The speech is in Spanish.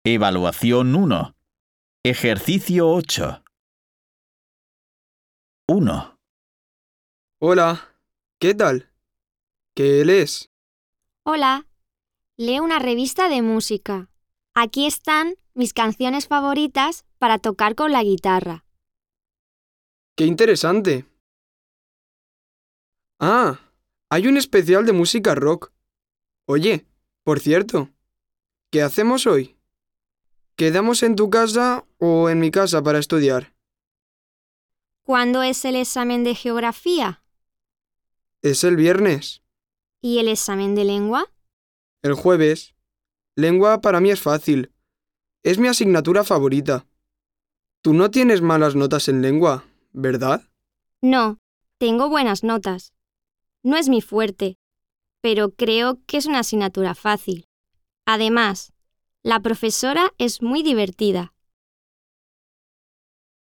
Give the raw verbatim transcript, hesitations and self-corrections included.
Evaluación uno. Ejercicio ocho. uno. Hola, ¿qué tal? ¿Qué lees? Hola, leo una revista de música. Aquí están mis canciones favoritas para tocar con la guitarra. ¡Qué interesante! Ah, hay un especial de música rock. Oye, por cierto, ¿qué hacemos hoy? ¿Quedamos en tu casa o en mi casa para estudiar? ¿Cuándo es el examen de geografía? Es el viernes, ¿Y el examen de lengua? el jueves. Lengua para mí es fácil. Es mi asignatura favorita. Tú no tienes malas notas en lengua, ¿verdad? No, tengo buenas notas. No es mi fuerte, pero creo que es una asignatura fácil. Además, la profesora es muy divertida.